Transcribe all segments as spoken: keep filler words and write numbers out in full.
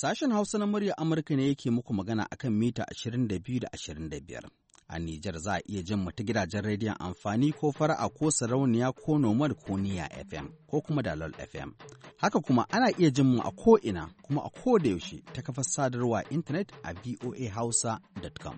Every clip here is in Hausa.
Sashen Hausa na murya Amurka ne yake muku magana akan mita ashirin da biyu da ashirin da biyar. A Nijar za a iya jin mu ta gidajen rediyon amfani ko fara'a ko sarauniya ko nomad ko niya F M ko kuma dalol F M. Haka kuma ana iya jin mu a ko'ina kuma a ko da yaushe ta kafar sadarwa intanet a voa hausa dot com.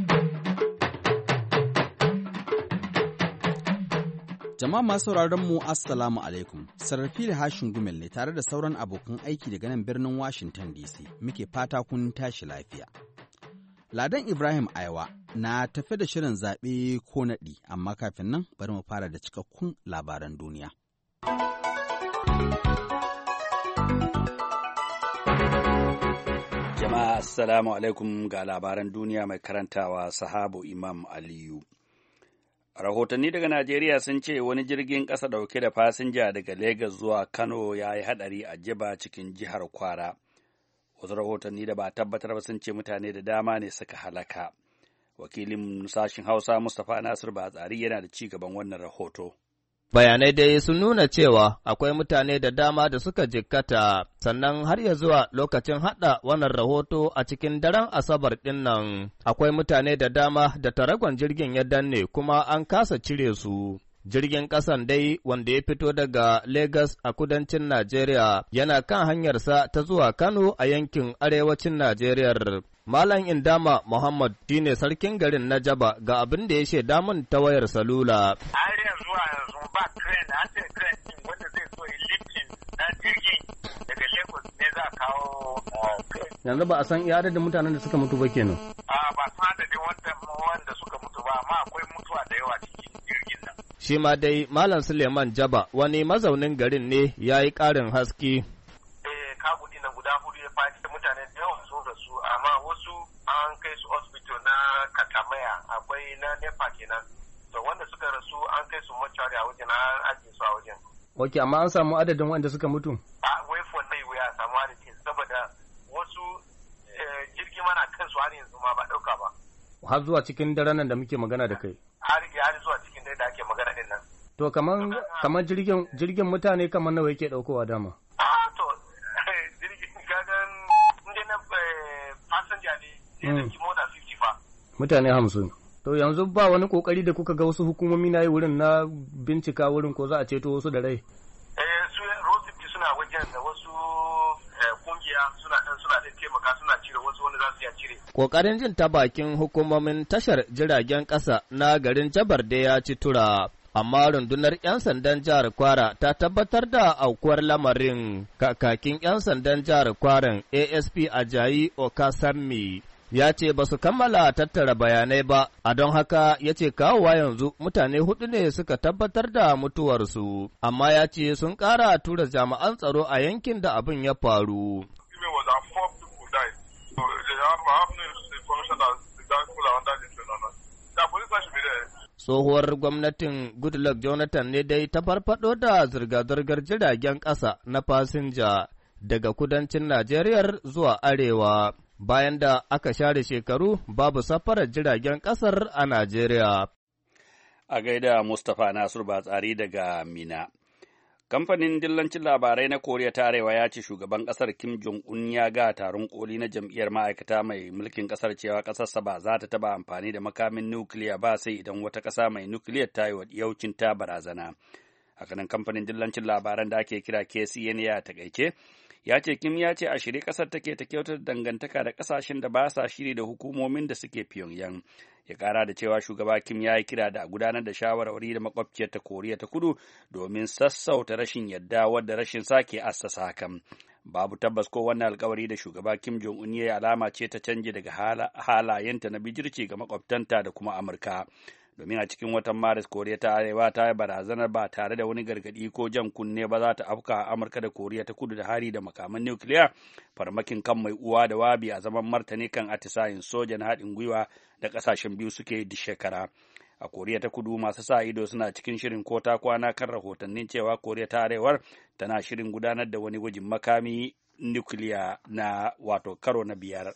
Jama'a masu sauraron mu Assalamu alaikum. Sarrafi Hashin Gumel ne tare da sauran abokan aiki daga nan birnin Washington D C. Muke fata kun tashi lafiya. Ladan Ibrahim Aiwa na tafi da shirin zaɓe ko naɗi, amma kafin nan bari mu fara da cikakkun labaran duniya. Jama'a Assalamu alaikum ga labaran duniya mai karantawa Sahabu Imam Aliyu. Rahotanni daga Najeriya sun ce wani jirgin ƙasa ɗauke da fasinja daga Legas zuwa Kano ya yi haɗari a Jiba cikin jihar Kwara. Wasu rahotanni da ba tabbatar ba sun ce mutane da dama ne suka halaka. Wakilin sashen Hausa Mustapha Nasir Batsari yana da ci gaban wannan rahoto. Bayanai dai sun nuna cewa akwai mutane da dama da suka jikkata, sannan har ya zuwa lokacin haɗa wannan rahoto a cikin daren Asabar ɗin nan, akwai mutane da dama da taragon jirgin ya danne kuma an kasa cire su. Jirgin ƙasan dai wanda ya fito daga Legas a kudancin Najeriya yana kan hanyarsa ta zuwa Kano a yankin arewacin Najeriya. Malam Indama Muhammad shine sarkin garin na Jaba ga abin da ya shaida mun ta wayar salula. Har yanzu a yanzu ba crane, an ce crane din wanda zai so yi lifting na jirgin daga Lagos ne za a kawo crane. Yanzu ba a san iya adadin mutanen da suka mutu ba kenan. A ba san adadin wanda suka mutu ba, amma akwai mutuwa da yawa cikin jirgin nan. Shi ma dai Malam Suleiman Jaba wani mazaunin garin ne ya yi ƙarin haske. Kabudi na guda hudu ya faɗi, mutane da yawa sun rasu, amma wasu an kai su hospital na Kakamaya, akwai na Nepa kenan. To wanda suka rasu an kai su mortuary a wajen, an ajiye su a wajen. Ok, amma an samu adadin wanda suka mutu? A wai for nai wuya samu adadin, saboda wasu jirgi mana kan su har yanzu ma ba ɗauka ba. Har zuwa cikin daren nan da muke magana da kai? Har har zuwa cikin dare da ake magana din nan. To kaman kaman jirgin jirgin mutane kaman nawa yake ɗaukowa dama? Mutane hamsin. To yanzu ba wani kokari da kuka ga wasu hukumomi na yi wurin na bincika wurin ko za a ceto wasu da rai? Eh, su Rosity suna wajen da wasu kungiya suna ɗan suna ɗan taimaka suna cire wasu wanda za su iya cire. Kokarin jin ta bakin hukumomin tashar jiragen ƙasa na garin Jabar da ya ci tura. Amma rundunar ‘yan sandan jihar Kwara ta tabbatar da aukuwar lamarin. Kakakin ‘yan sandan jihar Kwaran A S P Ajayi Okasammi ya ce ba su kammala tattara bayanai ba, a don haka ya ce kawowa yanzu mutane hudu ne suka tabbatar da mutuwarsu, amma ya ce sun ƙara tura jami'an tsaro a yankin da abin ya faru. Tsohuwar gwamnatin Goodluck Jonathan ne dai ta farfado da zirga-zirgar jiragen ƙasa na fasinja daga kudancin Najeriya zuwa arewa, bayan da aka share shekaru babu safarar jiragen ƙasar a Najeriya. A gaida Mustapha Nasiru Batsari daga Mina. Kamfanin dillancin labarai na Koriya ta Arewa ya ce shugaban ƙasar Kim Jong-un ya ga taron koli na jam'iyyar ma'aikata mai mulkin ƙasar cewa ƙasarsa ba za ta taɓa amfani da makamin nukiliya ba sai idan wata ƙasa mai nukiliyar ta yi wa yaucin ta barazana. Hakanan kamfanin dillancin labaran da ake kira K C N A a takaice ya ce Kim ya ce a shirye ƙasar take ta kyautar dangantaka da ƙasashen da ba sa shiri da hukumomin da suke Pyongyang. Ya ƙara da cewa shugaba Kim ya yi kira da a gudanar da shawarwari da makwabciyar ta Koriya ta Kudu domin sassauta rashin yadda wadda rashin sake assasa hakan. Babu tabbas ko wannan alkawari da shugaba Kim Jong-un ya yi alama ce ta canje daga halayenta na bijirci ga makwabtanta da kuma Amurka. Domin a cikin watan Maris Koriya ta Arewa ta yi barazanar ba tare da wani gargadi ko jan kunne ba za ta afka a Amurka da Koriya ta Kudu da hari da makaman nukiliya, farmakin kan mai uwa da wabi a zaman martani kan atisayin soja na haɗin gwiwa da ƙasashen biyu suke duk shekara. A Koriya ta Kudu masu sa ido suna cikin shirin ko ta kwana kan rahotannin cewa Koriya ta Arewar tana shirin gudanar da wani gwajin makami nukiliya na wato karo na biyar.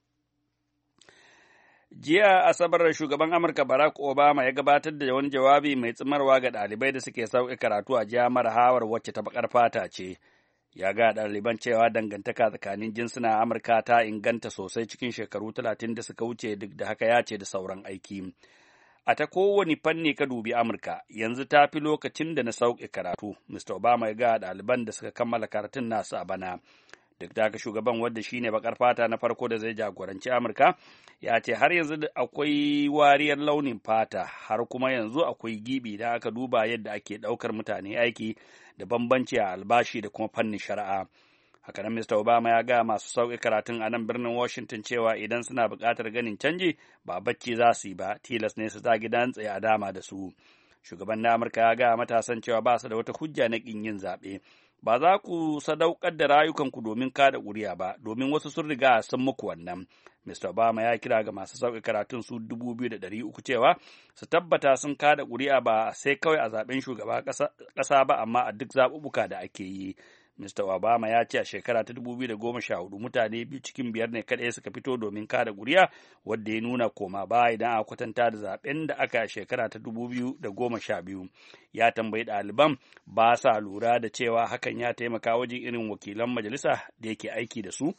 Jiya Asabar shugaban Amurka Barack Obama ya gabatar da wani jawabi mai tsimarwa ga ɗalibai da suke sauƙi karatu a jami'ar Howard wacce ta baƙar fata ce. ya ga ɗaliban cewa dangantaka tsakanin jinsuna a Amurka ta inganta sosai cikin shekaru talatin da suka wuce, duk da haka ya ce da sauran aiki. A ta kowane fanni ka dubi Amurka, yanzu ta fi lokacin da na sauke karatu, Mister Obama ya ga ɗaliban da suka kammala karatun nasu a bana. Duk da haka shugaban, wadda shi ne bakar fata na farko da zai jagoranci Amurka, ya ce har yanzu akwai wariyar launin fata, har kuma yanzu akwai gibi da aka duba yadda ake ɗaukar mutane aiki da bambanci a albashi da kuma fannin shari'a. Hakanan Mister Obama ya ga masu sauƙi karatun a nan birnin Washington cewa idan suna buƙatar ganin canji ba bacci za su yi ba, tilas ne su zagi dan tsaye a dama da su. Shugaban na Amurka ya ga matasan cewa ba su da wata hujja na ƙin yin zaɓe. Ba za ku sadaukar da rayukanku domin kada ƙuri'a ba, domin wasu sun riga sun muku wannan. Mister Obama ya kira ga masu sauƙi karatun su dubu biyu da ɗari uku cewa su tabbata sun kada ƙuri'a ba sai kawai a zaɓen shugaba ƙasa ba, amma a duk zaɓuɓɓuka da ake yi. Mister Obama ya ce a shekara ta dubu biyu da goma sha hudu mutane biyu cikin biyar ne kaɗai suka fito domin kada ƙuri'a, wadda ya nuna koma ba idan a kwatanta da zaɓen da aka a shekara ta dubu biyu da goma sha biyu. Ya tambayi ɗaliban ba sa lura da cewa hakan ya taimaka wajen irin wakilan majalisa da yake aiki da su.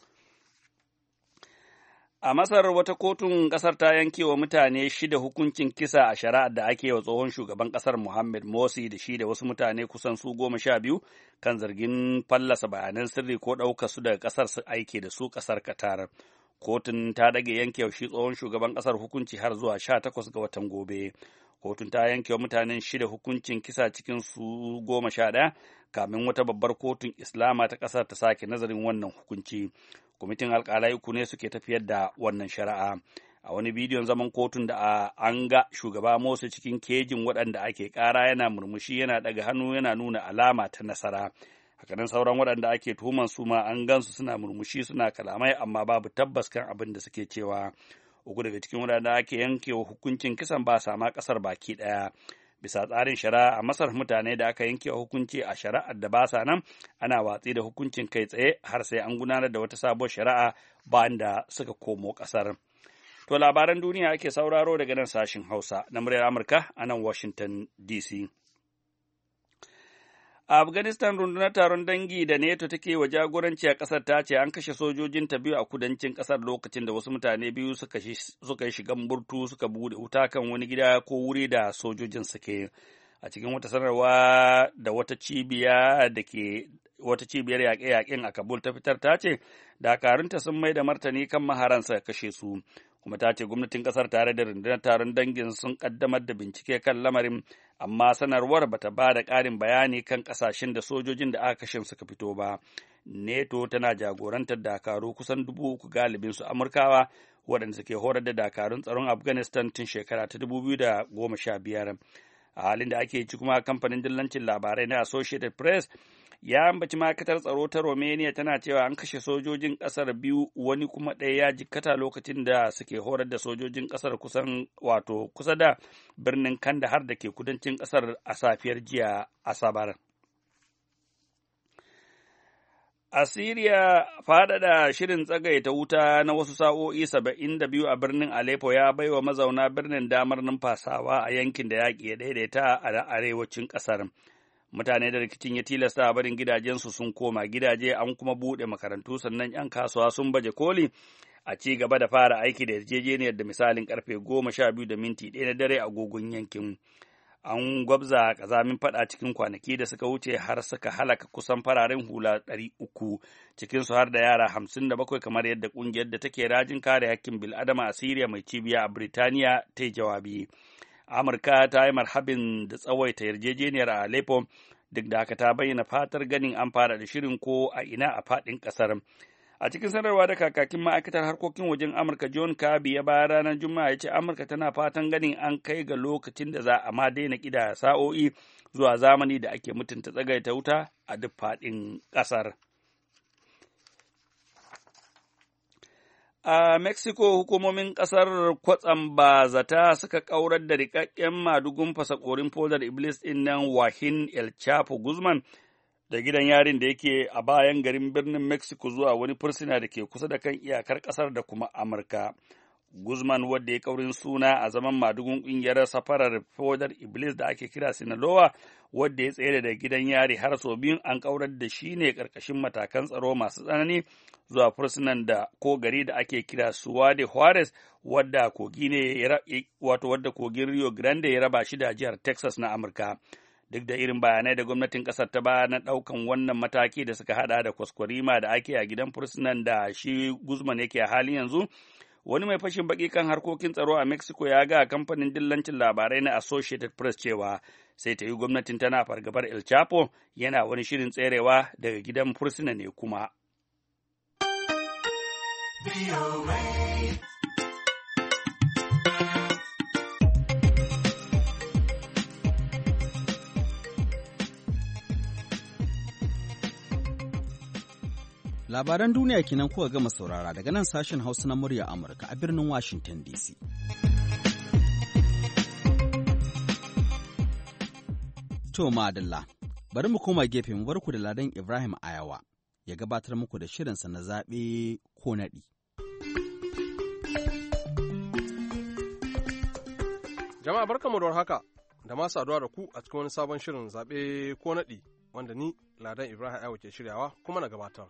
A Masar, wata kotun ƙasar ta yanke wa mutane shida hukuncin kisa a shari'ar da ake wa tsohon shugaban ƙasar Mohamed Morsi da shi da wasu mutane kusan su goma sha biyu kan zargin fallasa bayanan sirri ko ɗaukar su daga ƙasar su aike da su ƙasar Qatar. Kotun ta dage yanke wa shi tsohon shugaban ƙasar hukunci har zuwa sha takwas ga watan gobe. Kotun ta yanke wa mutanen shida hukuncin kisa cikin su goma sha ɗaya, kamin wata babbar kotun Islama ta ƙasar ta sake nazarin wannan hukunci. Kwamitin alƙalai uku ne suke tafiyar da wannan shari'a. A wani bidiyon zaman kotun da an ga shugaba Morsi cikin kejin waɗanda ake ƙara yana murmushi, yana ɗaga hannu, yana nuna alama ta nasara. Hakanan sauran waɗanda ake tuhuman su ma an gansu suna murmushi, suna kalamai, amma babu tabbas kan abin da suke cewa. Uku daga cikin waɗanda ake yankewa hukuncin kisan ba sama ƙasar baki ɗaya. Bisa tsarin shari'a a Masar, mutane da aka yanke hukunci a shari'ar da ba sa nan ana watsi da hukuncin kai tsaye har sai an gudanar da wata sabuwar shari'a bayan da suka komo ƙasar. To, labaran duniya ake sauraro daga nan sashin Hausa na muryar Amurka a nan Washington D C. A Afghanistan, rundunar taron dangi da NATO take wa jagoranci a ƙasar ta ce an kashe sojojinta biyu a kudancin ƙasar lokacin da wasu mutane biyu suka yi shigan burtu suka bude wuta kan wani gida ko wuri da sojojin suke. A cikin wata sanarwa da wata cibiya da ke wata cibiyar yaƙe-yaƙen a Kabul ta fitar, ta ce dakarunta sun mai da martani kan maharan suka kashe su. Kuma ta ce gwamnatin ƙasar tare da rundunar taron dangin sun ƙaddamar da bincike kan lamarin, amma sanarwar bata ba da ƙarin bayani kan ƙasashen da sojojin da aka kashe suka fito ba. NATO tana jagorantar dakaru kusan dubu uku, galibin su Amurkawa, waɗanda suke horar da dakarun tsaron Afghanistan tun shekara ta dubu biyu da goma sha biyar. A halin da ake ci kuma, kamfanin dillancin labarai na Associated Press ya ambaci ma'aikatar tsaro ta Romania tana cewa an kashe sojojin ƙasar biyu, wani kuma ɗaya ya jikkata lokacin da suke horar da sojojin ƙasar kusan wato kusa da birnin Kandahar da ke kudancin ƙasar a safiyar jiya Asabar. A Siriya, faɗaɗa shirin tsagaita wuta na wasu sa'o'i saba'in da biyu a birnin Aleppo ya baiwa mazauna birnin damar numfasawa a yankin da yaƙi ya daidaita a arewacin ƙasar. Mutane da rikicin ya tilasta a barin gidajensu sun koma gidaje, an kuma buɗe makarantu, sannan 'yan kasuwa sun baje koli a ci gaba da fara aiki da yarjejeniyar da misalin karfe goma sha biyu da minti ɗaya na dare agogon yankin. An gwabza ƙazamin faɗa cikin kwanaki da suka wuce har suka halaka kusan fararen hula ɗari uku, cikinsu har da yara hamsin da bakwai, kamar yadda ƙungiyar da take rajin kare hakkin bil'adama a Siriya mai cibiya a Birtaniya ta yi jawabi. Amurka ta yi marhabin da tsawaita yarjejeniyar a Aleppo, duk da haka ta bayyana fatar ganin an fara da shirin ko a ina a faɗin ƙasar. A cikin sanarwa da kakakin ma'aikatar harkokin wajen Amurka John Kirby ya bayar ranar Juma'a, ya ce Amurka tana fatan ganin an kai ga lokacin da za a ma daina ƙida sa'o'i zuwa zamani da ake mutunta tsagaita wuta a duk faɗin ƙasar. A Mexico, hukumomin ƙasar kwatsam ba zata suka ƙaurar da riƙaƙƙen madugun fasakorin fodar Iblis ɗin nan Joaquin El Chapo Guzman da gidan yarin da yake a bayan garin birnin Mexico zuwa wani fursuna da ke kusa da kan iyakar ƙasar da kuma Amurka. Guzman, wadda ya kaurin suna a zaman madugun ƙungiyar safarar fodar Iblis da ake kira Sinaloa, wadda ya tsere da gidan yari har sau biyun, an kaurar da shi ne ƙarƙashin matakan tsaro masu tsanani zuwa fursunan da ko gari da ake kira Suwade Juarez, wadda kogi ne wato wadda kogin Rio Grande ya raba shi da jihar Texas na Amurka. Duk da irin bayanai da gwamnatin ƙasar ta ba na ɗaukan wannan mataki da suka hada da kwaskwarima da ake a gidan fursunan da shi Guzman yake a halin yanzu, wani mai fashin baki kan harkokin tsaro a Mexico ya ga kamfanin dillancin labarai na Associated Press cewa sai ta yi gwamnatin tana fargabar El Chapo yana wani shirin tserewa daga gidan fursuna ne kuma. Labaran duniya kenan kuka gama saurara daga nan sashen Hausa na murya Amurka a birnin Washington D C. To madalla, bari mu koma gefe mu barku da Ladan Ibrahim Ayawa ya gabatar muku da shirinsa na zaɓe ko naɗi. Jama'a barkamu da haka da ma saduwa da ku a cikin wani sabon shirin zaɓe ko naɗi wanda ni Ladan Ibrahim Ayawa ke shiryawa kuma na gabatar.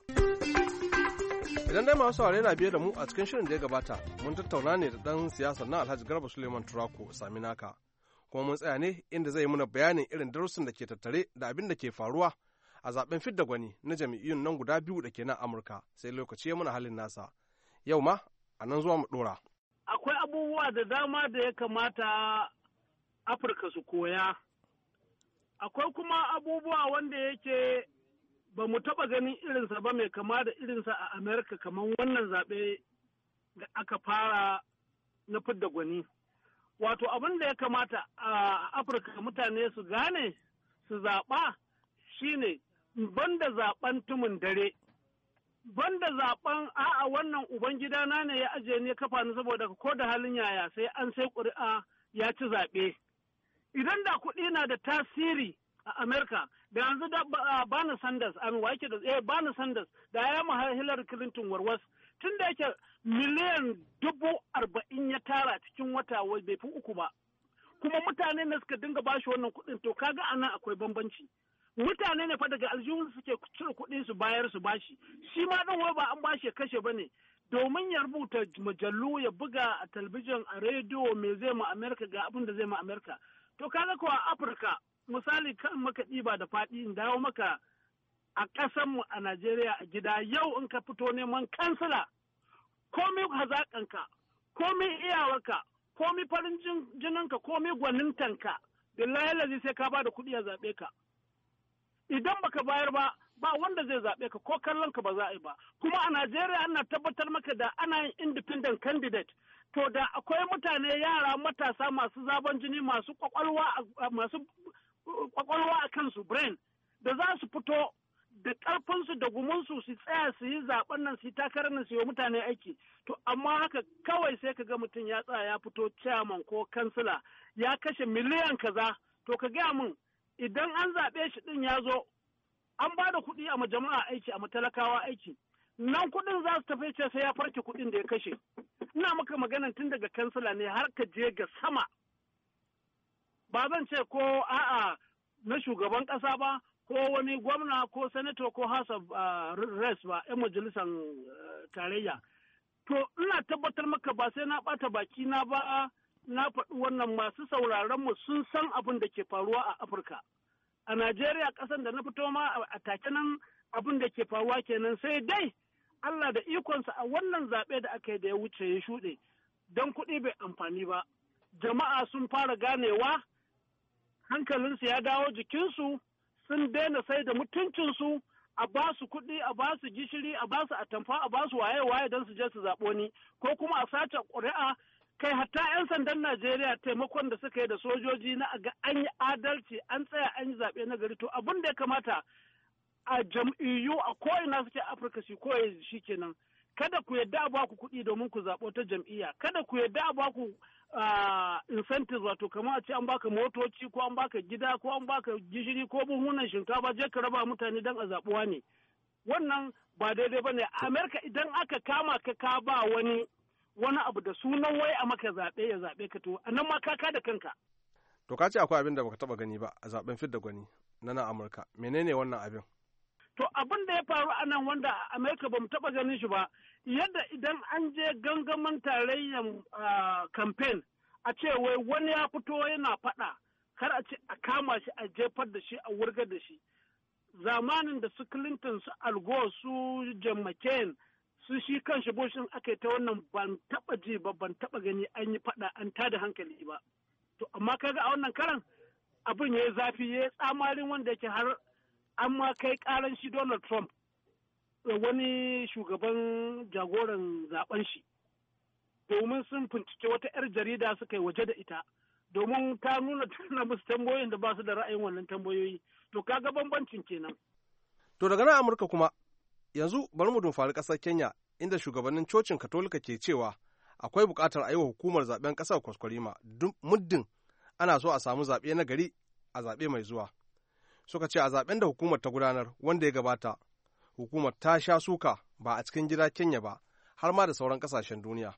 Idan dai masu saurare na biye da mu a cikin shirin da ya gabata, mun tattauna ne da ɗan siyasar na Alhaji Garba Suleiman Turako Saminaka, kuma mun tsaya ne inda zai yi muna bayanin irin darussan da ke tattare da abin da ke faruwa a zaben fidda gwani na jami'iyyun nan guda biyu da ke nan Amurka, sai lokaci ya muna halin nasa. Yau ma a nan zuwa mu ɗora. Akwai abubuwa da dama da ya kamata Afirka su koya. Akwai kuma abubuwa wanda yake ba mu taɓa ganin irinsa ba mai kama da irinsa a Amerika kamar wannan zaɓe da aka fara na fidda gwani. Wato abin da ya kamata a Afirka mutane su gane su zaɓa shine banda zaɓen tumun dare, banda zaɓen a'a wannan ubangidana ne ya ajiye ne kafa ni saboda ko da halin yaya sai an sai ƙuri'a ya ci zaɓe. Idan da kuɗi na da tasiri a Amerika da yanzu da Bernie Sanders, amin wa yake da eh Bernie Sanders da ya ma Hillary Clinton warwas tun da yake miliyan dubu arba'in ya tara cikin wata wai bai fi uku ba. Kuma mutane ne suka dinga bashi wannan kuɗin to kaga anan akwai bambanci. Mutane ne fa daga aljihun suke cire kuɗi su bayar su bashi. Shi ma ɗan wai ba an bashi ya kashe bane domin ya rubuta mujallu ya buga a talabijin a rediyo me zai ma Amerika ga abin da zai ma Amerika. To kaga ko a Afirka misali kan maka ɗiba da faɗi in dawo maka a ƙasanmu a Najeriya a gida yau in ka fito neman kansila komi hazaƙanka, komi iyawarka, komi farin jininka, komi gwanintanka, billahi lazi sai ka ba da kuɗi a zaɓe ka. Idan baka bayar ba, ba wanda zai zaɓe ka ko kallon ka ba za a yi ba. Kuma a Najeriya ana tabbatar maka da ana yin independent candidate. To da akwai mutane yara matasa masu zaben jini masu kwakwalwa masu kwakwalwa a kansu brain da za su fito da ƙarfinsu da gumunsu su tsaya su yi zaben nan su yi takarar nan su yi mutane aiki. To amma haka kawai sai ka ga mutum ya tsaya ya fito chairman ko kansila ya kashe miliyan kaza. To ka gaya min idan an zaɓe shi ɗin ya zo an ba da kuɗi a majama'a aiki a matalakawa aiki nan kuɗin za su tafi ce sai ya farke kuɗin da ya kashe. Ina maka maganan tun daga kansila ne har ka je ga sama. Ba zan ce ko a'a na shugaban ƙasa ba ko wani gwamna ko senator ko house of uh, reps ba 'yan majalisar uh, tarayya. To ina tabbatar maka ba sai na ɓata baki na ba na faɗi wannan masu sauraron mu sun san abin da ke faruwa a Afirka. A Najeriya ƙasar da na fito ma a take nan abin da ke faruwa kenan sai dai Allah da ikonsa a wannan zaɓe da aka yi da ya wuce ya shuɗe don kuɗi bai amfani ba. Jama'a sun fara ganewa, hankalinsu ya dawo jikinsu, sun daina sai da mutuncinsu, a ba su kuɗi, a ba su gishiri, a ba su atamfa, a ba su waye-waye don su je su zaɓo ni, ko kuma a sace ƙuri'a, kai hatta 'yan sandan Najeriya taimakon da suka yi da sojoji na ga an yi adalci, an tsaya an yi zaɓe na gari. To abin da ya kamata a jam'iyyu a ko'ina suke Afirka su koyi shi kenan. Kada ku yadda a baku kuɗi domin ku zaɓo ta jam'iyya. Kada ku yadda a baku incentives wato kamar a ce an baka motoci ko an baka gida ko an baka gishiri ko buhunan shinkafa je ka raba mutane don a zaɓuwa ne. Wannan ba daidai ba ne. A Amerika idan aka kama ka ka ba wani wani abu da sunan wai a maka zaɓe ya zaɓe ka, to a nan ma ka da kanka. To ka ce akwai abin da baka taba gani ba a zaben fidda gwani na nan Amurka. Menene wannan abin? To abin da ya faru a nan wanda a Amerika ba mu taba ganin shi ba, yadda idan an je gangamin tarayyar campaign a ce wai wani ya fito yana faɗa, kar a ce a kama shi a jefar da shi a wurgar da shi. Zamanin da su Clinton, su Al Gore, su John McCain, su shi kan shi Bush aka yi ta wannan ban taba ji ba, ban taba gani an yi faɗa an tada hankali ba. To amma kaga a wannan karan abin ya yi zafi, ya yi tsamarin wanda yake har an ma kai karan shi Donald Trump, wani shugaban jagoran zaben shi, domin sun bincike wata 'yar jarida suka yi waje da ita, domin ta nuna tana musu tambayoyin da ba su da ra'ayin wannan tambayoyi. To kaga bambancin kenan. To daga nan Amurka kuma yanzu bari mu dumfari ƙasar Kenya, inda shugabannin cocin Katolika ke cewa akwai buƙatar a yi wa hukumar zaben ƙasar kwaskwarima muddin ana so a samu zaɓe na gari a zaɓe mai zuwa. Suka ce a zaɓen da hukumar ta gudanar wanda ya gabata, hukumar ta sha suka ba a cikin gida Kenya ba har ma da sauran ƙasashen duniya.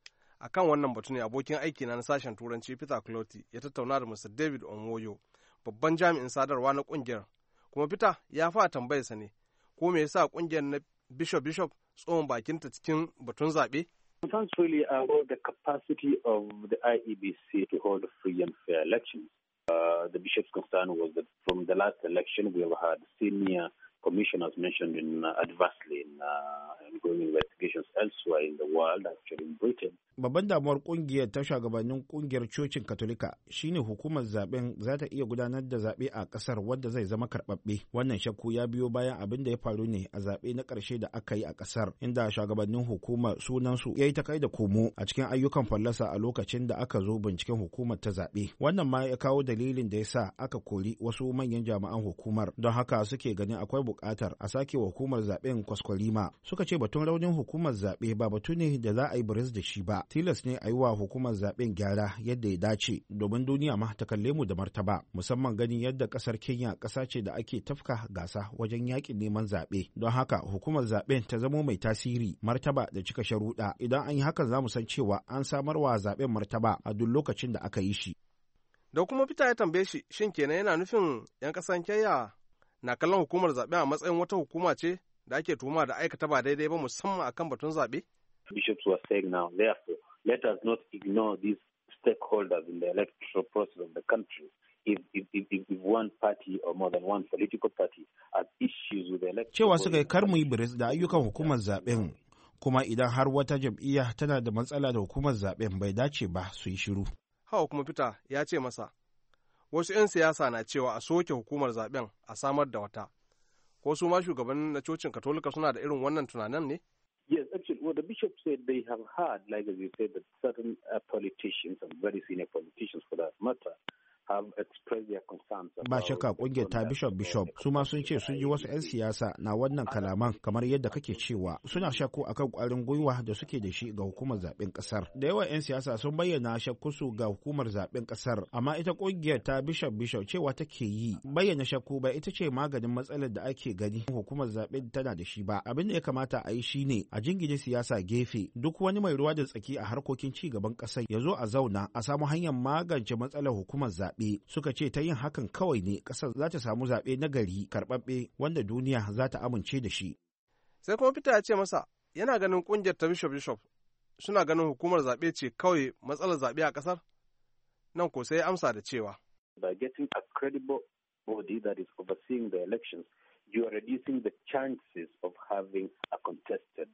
A kan wannan batu ne abokin aiki na sashen Turanci Peter Clotty ya tattauna da Mister David Onwoyo, babban jami'in sadarwa na ƙungiyar, kuma Peter ya fara tambayarsa ne ko me yasa ƙungiyar na Bishop Bishop tsohon bakinta cikin batun zaɓe. Concerns really about the capacity of the I E B C to hold free and fair elections. Uh, the bishop's concern was that from the last election we have had senior commissioners mentioned in uh, adversely in uh, ongoing investigations elsewhere in the world, actually in Britain. Babban damuwar kungiyar ta shugabannin kungiyar cocin Katolika shine hukumar zaben za ta iya gudanar da zaɓe a ƙasar wanda zai zama karɓaɓɓe. Wannan shakku ya biyo bayan abin da ya faru ne a zaɓe na ƙarshe da aka yi a ƙasar, inda shugabannin hukumar sunansu ya yi ta kai da komo a cikin ayyukan fallasa a lokacin da aka zo binciken hukumar ta zaɓe. Wannan ma ya kawo dalilin da ya sa aka kori wasu manyan jami'an hukumar, don haka suke ganin akwai buƙatar a sake wa hukumar zaben kwaskwalima. Suka ce batun raunin hukumar zaɓe ba batu ne da za a yi biris da shi ba, tilas ne a yi wa hukumar zaben gyara yadda ya dace domin duniya ma ta kalle mu da martaba, musamman ganin yadda ƙasar Kenya ƙasa ce da ake tafka gasa wajen yakin neman zaɓe. Don haka hukumar zaben ta zamo mai tasiri, martaba da cika sharuɗa. Idan an yi hakan za mu san cewa an samar wa zaben martaba a duk lokacin da aka yi shi. Da kuma fita ya tambaye shi shin kenan yana nufin 'yan ƙasan Kenya na kallon hukumar zaɓe a matsayin wata hukuma ce da ake tuhuma da aikata ba daidai ba musamman akan batun zaɓe? Bishops were saying now, therefore, let us not ignore these stakeholders in the electoral process of the country. If, if, if, if one party or more than one political party has issues with the electoral Cewa suka yi kar mu yi biris da ayyukan hukumar zaɓen, kuma idan har wata jam'iyya tana da matsala da hukumar zaɓen bai dace ba su yi shiru. Hawa kuma fita ya ce masa, wasu 'yan siyasa na cewa a soke hukumar zaben a samar da wata. Ko su ma shugabannin na cocin Katolika suna da irin wannan tunanin ne? Yes, actually, what the bishop said they have heard, like as you said, that certain uh, politicians and very senior politicians for that matter have expressed their concerns. Ba shakka kungiyar ta Bishop Bishop su ma sun ce sun ji wasu 'yan siyasa na wannan kalaman kamar yadda kake cewa suna shakku akan kwarin gwiwa da suke da shi ga hukumar zaben kasar. Da yawan 'yan siyasa sun bayyana shakkusu ga hukumar zaben kasar, amma ita kungiyar ta Bishop Bishop cewa take yi bayyana shakku ba ita ce maganin matsalar da ake gani hukumar zaben tana da shi ba. Abin da ya kamata a yi shine a jingine siyasa gefe, duk wani mai ruwa da tsaki a harkokin ci gaban kasar ya zo a zauna a samu hanyar magance matsalar hukumar zaɓe. Suka ce ta yin hakan kawai ne ƙasar za ta samu zaɓe na gari karɓaɓɓe wanda duniya za ta amince da shi. Sai kuma Peter ya ce masa yana ganin ƙungiyar ta Bishop Bishop suna ganin hukumar zaɓe ce kawai matsalar zaɓe a ƙasar? Nan ko sai ya amsa da cewa. By getting a credible body that is overseeing the elections, you are reducing the chances of having a contested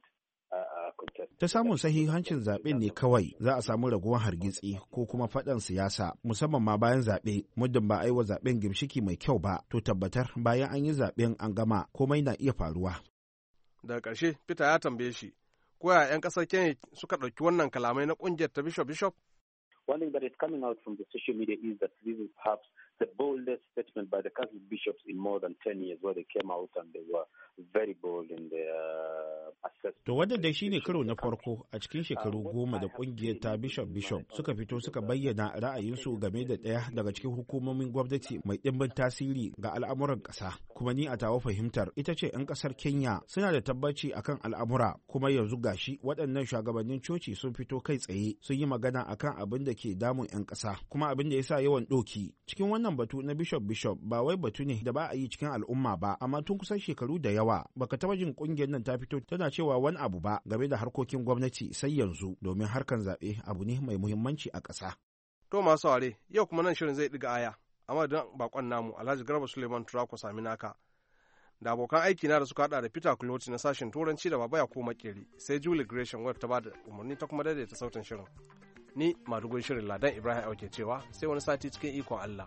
Ta samun sahihancin zaɓen ne kawai za a samu raguwar hargitsi ko kuma faɗan siyasa, musamman ma bayan zaɓe. Muddin ba a yi wa zaɓen gimshiki mai kyau ba, to tabbatar bayan an yi zaɓen an gama komai na iya faruwa. Daga ƙarshe, Peter ya tambaye shi, ko ya 'yan ƙasar Kenya suka ɗauki wannan kalamai na ƙungiyar ta Bishop Bishop? One thing that is coming out from the social media is that this is perhaps the boldest statement by the Catholic bishops in more than ten years, where they came out and they were very bold in their uh, assessment. To wadda dai shine karo na farko a cikin shekaru goma da kungiyar ta Bishop Bishop suka fito suka bayyana ra'ayinsu game da ɗaya daga cikin hukumomin gwamnati mai ɗimbin tasiri ga al'amuran ƙasa. Kuma ni a tawo fahimtar ita ce 'yan ƙasar Kenya suna da tabbaci akan al'amura, kuma yanzu gashi waɗannan shugabannin coci sun fito kai tsaye sun yi magana akan abin da ke damun 'yan ƙasa, kuma abin da ya sa yawan ɗoki. Cikin wannan batu na Bishop Bishop ba wai batu ne da ba a yi cikin al'umma ba, amma tun kusan shekaru da yawa baka taɓa jin ƙungiyar nan ta fito tana cewa wani abu ba game da harkokin gwamnati sai yanzu, domin harkan zaɓe abu ne mai muhimmanci a ƙasa. To masu ware, yau kuma nan shirin zai ɗiga aya, amma don bakon namu Alhaji Garba Suleiman Turako Saminaka da abokan aiki na da suka hada da Peter Kuloti na sashen Turanci da Baba Yakubu Makeri, sai Julie Gresham wadda ta bada umarni ta kuma daidaita sautin shirin. Ni madugun shirin Ladan Ibrahim Auke cewa sai wani sati cikin ikon Allah.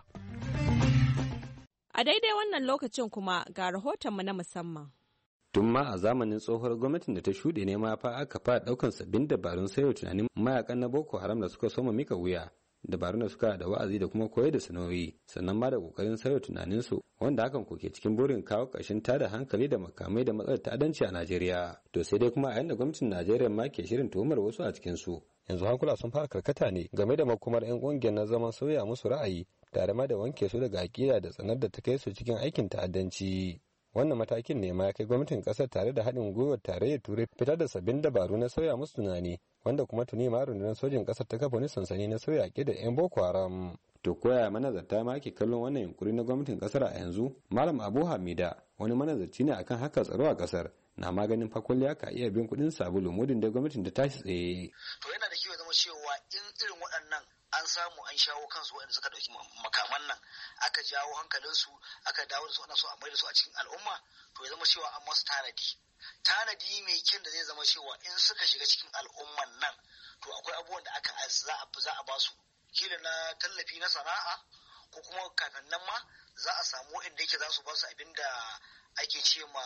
A daidai wannan lokacin kuma ga rahotonmu na musamman. Tun ma a zamanin tsohuwar gwamnatin da ta shuɗe ne ma fa aka fara ɗaukan sabbin dabarun sayo tunanin mayakan na Boko Haram da suka soma mika wuya, dabarun da suka da wa'azi da kuma koyar da sanoyi, sannan ma da kokarin sayo tunaninsu, wanda hakan ko ke cikin burin kawo ƙarshen tada hankali da makamai da matsalar ta'addanci a Najeriya. To sai dai kuma a yanda gwamnatin Najeriya ma ke shirin tuhumar wasu a cikin su, yanzu hankula sun fara karkata ne game da makomar 'yan ƙungiyar na zaman sauya musu ra'ayi tare ma da wanke su daga aƙida da tsanar da ta kai su cikin aikin ta'addanci. Wannan matakin ne ma ya kai gwamnatin kasar tare da haɗin gwiwar tarayyar turai fitar da sabbin dabaru na sauya musu tunani, wanda kuma tuni ma rundunar sojin kasar ta kafa wani sansani na sauya da 'yan Boko Haram. To koya manazarta ma ke kallon wannan yunkuri na gwamnatin kasar a yanzu? Malam Abu Hamida, wani manazarci ne akan haka tsaro a kasar, na maganin fakwalliya ka iya bin kuɗin sabulu mudin da gwamnatin ta tashi tsaye. To yana da kyau zama cewa in irin waɗannan an samu an shawo kansu waɗanda suka ɗauki makaman nan, aka jawo hankalinsu, aka dawo da su ana so a mai da su a cikin al'umma, to ya zama cewa an masu tanadi tanadi mai kyan da zai zama cewa in suka shiga cikin al'umman nan, to akwai abubuwan da aka za a za a ba su kila na tallafi na sana'a, ko kuma kafin nan ma za a samu waɗanda yake za su ba su abin da ake ce ma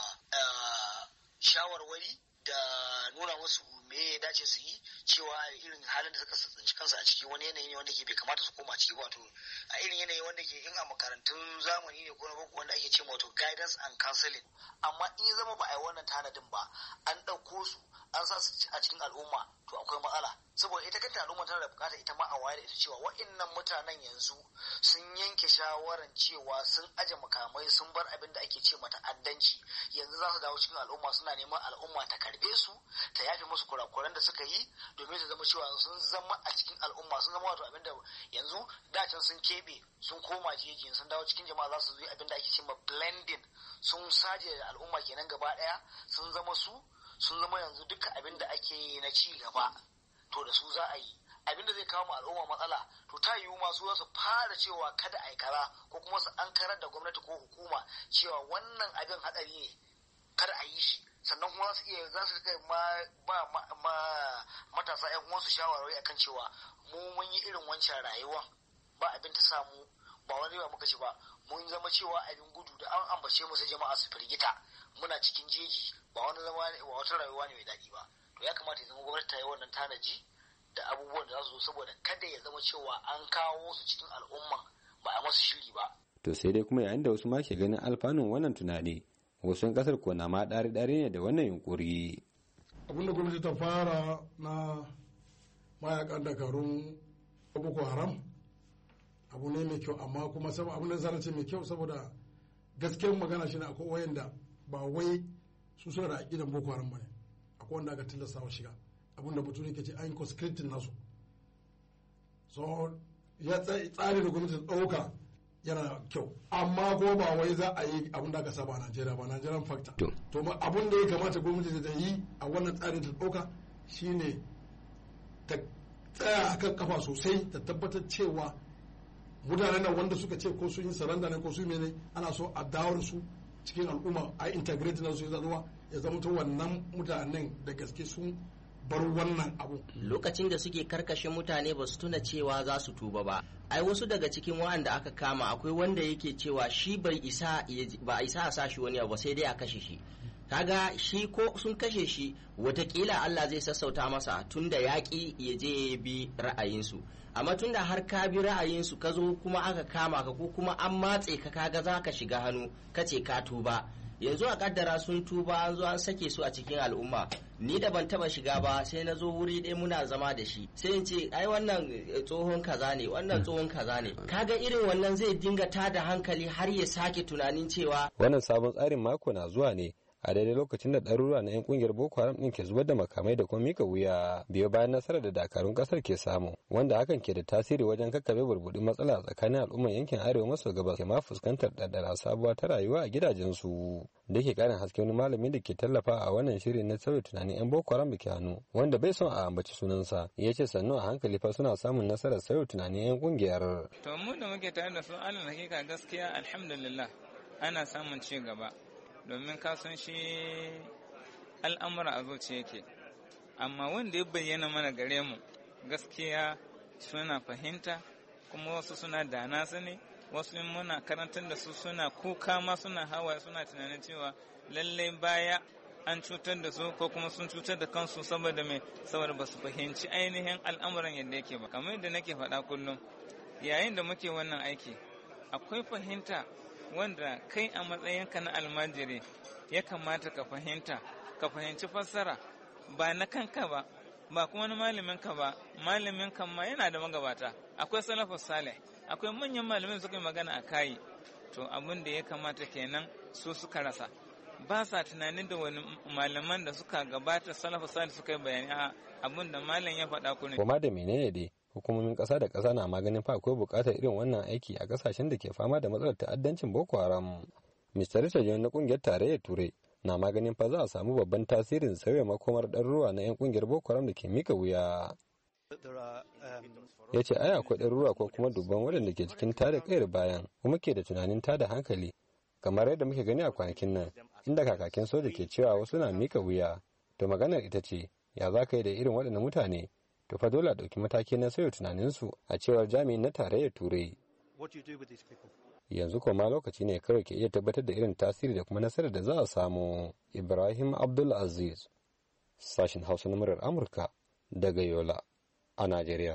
shawarwari da nuna musu me ya dace su yi, cewa irin halin da suka tsinci kansu a ciki wani yanayi ne wanda ke bai kamata su koma ciki, wato a irin yanayi wanda ke in a makarantun zamani ne ko na boko wanda ake ce wato guidance and counseling. Amma in ya zama ba a yi wannan tanadin ba, an ɗauko su an sa su a cikin al'umma, to akwai matsala, saboda ita kanta al'umma tana da bukatar ita ma a wayar da ita cewa wa'annan mutanen yanzu sun yanke shawaran cewa sun aje makamai, sun bar abin da ake ce mata addanci, yanzu za su dawo cikin al'umma, suna neman al'umma ta karbe su, ta yafe musu kurakuran da suka yi, domin su zama cewa sun zama a cikin al'umma, sun zama wato abin da yanzu dacin sun kebe sun koma jeji, sun dawo cikin jama'a za su yi abin da ake ce ma blending, sun saje da al'umma kenan gaba daya, sun zama su sun zama yanzu duka abin da ake yi na ci gaba, to da su za a yi abin da zai kawo ma al'umma matsala, to ta yiwu masu za su fara cewa kada a yi kaza, ko kuma su an karar da gwamnati ko hukuma cewa wannan abin hadari ne kada a yi shi, sannan kuma za su iya za su kai ma ba ma matasa ƴan uwansu shawarwari akan cewa mu mun yi irin wancan rayuwa ba abin ta samu, ba wani ba muka ci ba, mun zama cewa abin gudu da an ambace mu sai jama'a su firgita, muna cikin jeji, ba wani zama ne ba wata rayuwa ne mai daɗi ba. To ya kamata ya zama gwamnati ta yi wannan tanaji da abubuwan da za su zo, saboda kada ya zama cewa an kawo su cikin al'umma ba a masu shiri ba. To sai dai kuma yayin da wasu ma ke ganin alfanun wannan tunani, wasu 'yan kasar ko na ma ɗari-ɗari ne da wannan yunkuri. Abin da gwamnati ta fara na mayakan dakarun Boko Haram abu ne mai kyau, amma kuma abin da zara ce mai kyau saboda gaskiyar magana shi ne akwai wayanda ba wai su suna da aƙidan Boko Haram ba ne, akwai wanda aka tilasta wa shiga, abin da bature ke ce an conscripting nasu, so ya tsari da gwamnati ta ɗauka yana kyau, amma ko ba wai za a yi abin da aka saba a Najeriya ba, Nigerian factor. To abin da ya kamata gwamnati ta yi a wannan tsarin ta ɗauka shine ta tsaya akan kafa sosai, ta tabbatar cewa mutanen nan wanda suka ce ko sun yi saranda ne ko su mene ana so a dawo da su cikin al'umma, a integrate na su zuwa ya zama to wannan mutanen da gaske sun bar wannan abu. Lokacin da suke karkashe mutane ba su tuna cewa za su tuba ba. Ai wasu daga cikin wa'anda aka kama akwai wanda yake cewa shi bai isa ba a isa a sa shi wani abu sai dai a kashe shi. Kaga shi ko sun kashe shi watakila Allah zai sassauta masa tunda yaƙi ya je ya bi ra'ayinsu. Amma tunda har ka bi ra'ayinsu ka zo kuma aka kama ka ko kuma an matse ka kaga za ka shiga hannu ka ce ka tuba. yanzu a kaddara sun tuba an zo an sake su a cikin al'umma, ni da ban taba shiga ba sai na zo wuri ɗaya muna zama da shi sai in ce ai wannan tsohon kaza ne wannan tsohon kaza ne, kaga irin wannan zai dinga tada hankali har ya sake tunanin cewa wannan sabon tsarin mako na zuwa ne a daidai lokacin da ɗaruruwa na 'yan ƙungiyar Boko Haram ɗin ke zubar da makamai da kuma mika wuya biyo bayan nasarar da dakarun ƙasar ke samu, wanda hakan ke da tasiri wajen kakkabe burbuɗin matsala tsakanin al'umman yankin arewa maso gabas ke ma fuskantar ɗaɗɗara sabuwa ta rayuwa a gidajensu. Da ke ƙarin haske wani malami da ke tallafa a wannan shirin na sauya tunanin 'yan Boko Haram da ke hannu, wanda bai son a ambaci sunansa, ya ce sannu a hankali fa suna samun nasarar sauya tunanin 'yan ƙungiyar. To mu da muke tare da su alal hakika gaskiya alhamdulillah ana samun ci gaba. Domin kasan shi al'amura a zuciya yake, amma wanda ya bayyana mana gare mu gaskiya suna fahimta, kuma wasu suna dana sani, wasu muna karantar da su suna kuka ma suna hawa suna tunanin cewa lallai baya an cutar da su ko kuma sun cutar da kansu saboda mai saboda ba su fahimci ainihin al'amuran yadda yake ba. Kamar yadda nake faɗa kullum yayin da muke wannan aiki akwai fahimta wanda kai a matsayinka na almajiri ya kamata ka fahimta, ka fahimci fassara ba na kanka ba, ba kuma na malaminka ba, malamin kan ma yana da magabata, akwai salafus salih, akwai manyan malamin suka yi magana a kayi, to abin da ya kamata kenan su suka rasa, ba sa tunanin da wani malaman da suka gabata salafus salih suka yi bayani a abin da malam ya faɗa ku ne. Kuma da menene dai hukumomin ƙasa da ƙasa na maganin fa akwai buƙatar irin wannan aiki a ƙasashen da ke fama da matsalar ta'addancin Boko Haram. Mister Richard na ƙungiyar tarayyar Turai na maganin fa za a samu babban tasirin sauya makomar ɗaruruwa na 'yan ƙungiyar Boko Haram da ke mika wuya. Ya ce ai akwai ɗaruruwa ko kuma dubban waɗanda ke cikin tada kayar bayan kuma ke da tunanin tada hankali kamar yadda muke gani a kwanakin nan inda kakakin soja ke cewa wasu na mika wuya. To maganar ita ce ya za ka yi da irin waɗannan mutane? To fa dole a ɗauki mataki na sauya tunaninsu a cewar jami'in na tarayyar Turai. Yanzu kuma lokaci ne kawai ke iya tabbatar da irin tasiri da kuma nasarar da za a samu. Ibrahim Abdul Aziz, sashin Hausa na muryar Amurka daga Yola a Najeriya.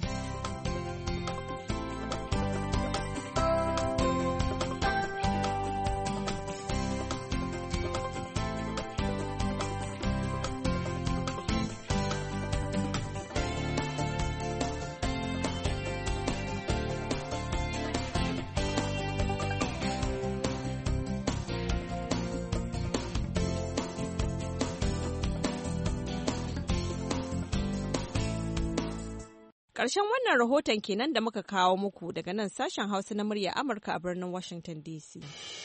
Ƙarshen wannan rahoton kenan da muka kawo muku daga nan sashen Hausa na murya Amurka a birnin Washington D C.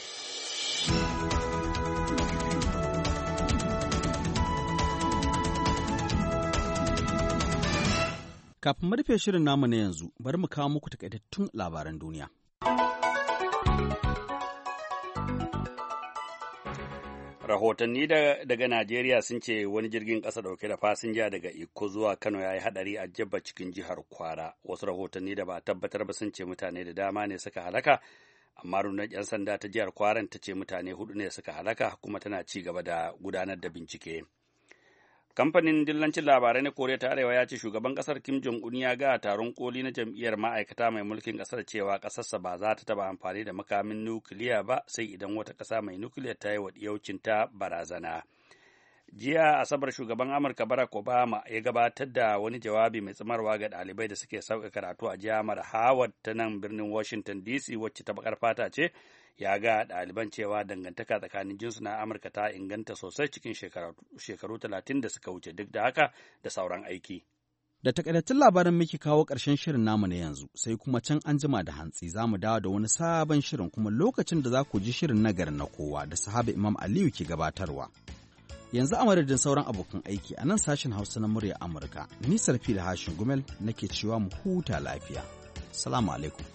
Kafin mu rufe shirin namu na yanzu, bari mu kawo muku takaitattun labaran duniya. Rahotanni daga Najeriya sun ce wani jirgin ƙasa ɗauke da fasinja daga Ikko zuwa Kano ya yi haɗari a Jabba cikin jihar Kwara. Wasu rahotanni da ba tabbatar ba sun ce mutane da dama ne suka halaka, amma rundunar 'yan sanda ta jihar Kwaran ta ce mutane hudu ne suka halaka kuma tana ci gaba da gudanar da bincike. Kamfanin dillancin labarai na Koriya ta Arewa ya ce shugaban kasar Kim Jong-un ya ga taron koli na jam'iyyar ma'aikata mai mulkin kasar cewa kasarsa ba za ta taba amfani da makamin nukiliya ba sai idan wata kasa mai nukiliya ta yi wa ta barazana. Jiya Asabar shugaban Amurka Barack Obama ya gabatar da wani jawabi mai tsimarwa ga ɗalibai da suke sauƙa karatu a jami'ar Howard ta nan birnin Washington D C wacce ta bakar fata ce. Ya ga ɗaliban cewa dangantaka tsakanin jinsu na Amurka ta inganta sosai cikin shekaru talatin da suka wuce duk da haka da sauran aiki. Da takaitattun labaran muke kawo ƙarshen shirin namu na yanzu, sai kuma can an jima da hantsi za mu dawo da wani sabon shirin kuma lokacin da za ku ji shirin nagari na kowa da sahaba Imam Aliyu ke gabatarwa. Yanzu a madadin sauran abokan aiki a nan sashen Hausa na murya Amurka, ni Sarfil Hashin Gumel nake cewa mu huta lafiya. Salamu alaikum.